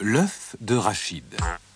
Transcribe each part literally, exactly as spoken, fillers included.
L'œuf de Rachid.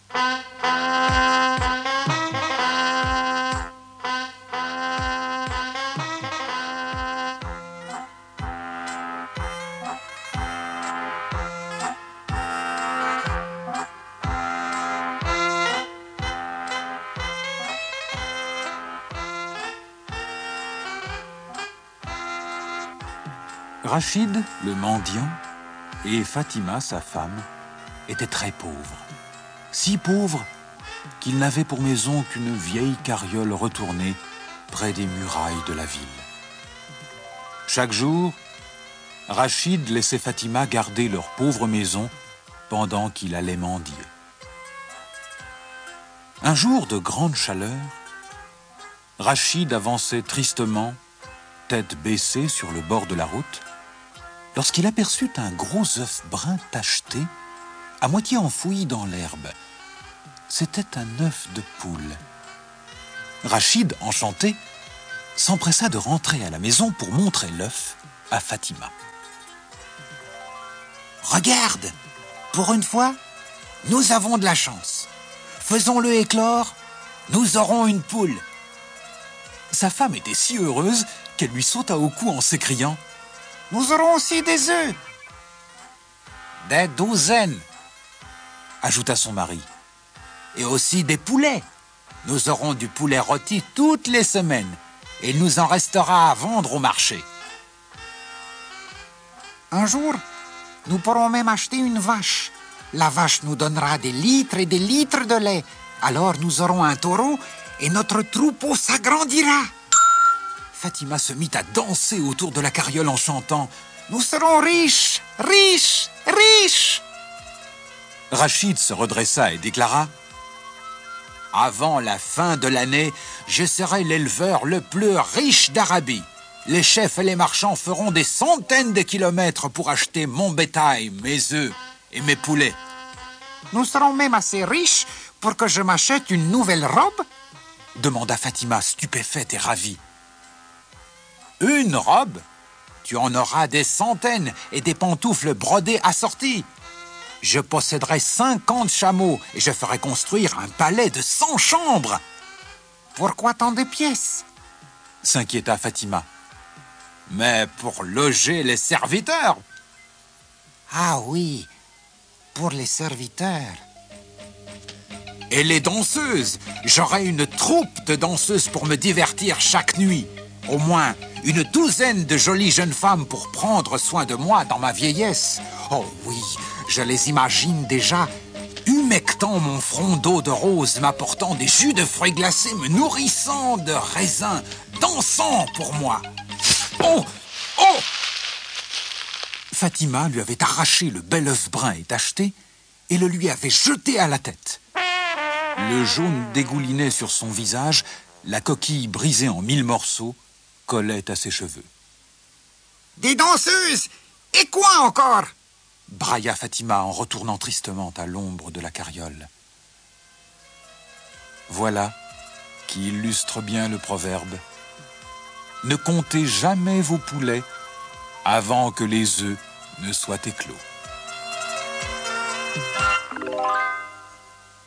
Rachid, le mendiant, et Fatima, sa femme, étaient très pauvres. Si pauvres qu'ils n'avaient pour maison qu'une vieille carriole retournée près des murailles de la ville. Chaque jour, Rachid laissait Fatima garder leur pauvre maison pendant qu'il allait mendier. Un jour de grande chaleur, Rachid avançait tristement, tête baissée sur le bord de la route, lorsqu'il aperçut un gros œuf brun tacheté, à moitié enfoui dans l'herbe. C'était un œuf de poule. Rachid, enchanté, s'empressa de rentrer à la maison pour montrer l'œuf à Fatima. « Regarde, pour une fois, nous avons de la chance. Faisons-le éclore, nous aurons une poule. » Sa femme était si heureuse qu'elle lui sauta au cou en s'écriant « Nous aurons aussi des œufs. »« Des douzaines, » ajouta son mari. « Et aussi des poulets. Nous aurons du poulet rôti toutes les semaines. Et il nous en restera à vendre au marché. »« Un jour, nous pourrons même acheter une vache. La vache nous donnera des litres et des litres de lait. Alors nous aurons un taureau et notre troupeau s'agrandira. » Fatima se mit à danser autour de la carriole en chantant « Nous serons riches, riches, riches !» Rachid se redressa et déclara « Avant la fin de l'année, je serai l'éleveur le plus riche d'Arabie. Les chefs et les marchands feront des centaines de kilomètres pour acheter mon bétail, mes œufs et mes poulets. »« Nous serons même assez riches pour que je m'achète une nouvelle robe ?» demanda Fatima, stupéfaite et ravie. « Une robe? Tu en auras des centaines et des pantoufles brodées assorties. Je posséderai cinquante chameaux et je ferai construire un palais de cent chambres. »« Pourquoi tant de pièces ?» s'inquiéta Fatima. « Mais pour loger les serviteurs. »« Ah oui, pour les serviteurs. »« Et les danseuses. J'aurai une troupe de danseuses pour me divertir chaque nuit. Au moins une douzaine de jolies jeunes femmes pour prendre soin de moi dans ma vieillesse. Oh oui, je les imagine déjà humectant mon front d'eau de rose, m'apportant des jus de fruits glacés, me nourrissant de raisins, dansant pour moi. Oh! Oh! » Fatima lui avait arraché le bel œuf brun et tacheté et le lui avait jeté à la tête. Le jaune dégoulinait sur son visage, la coquille brisée en mille morceaux collait à ses cheveux. « Des danseuses! Et quoi encore ?» brailla Fatima en retournant tristement à l'ombre de la carriole. Voilà qui illustre bien le proverbe. Ne comptez jamais vos poulets avant que les œufs ne soient éclos.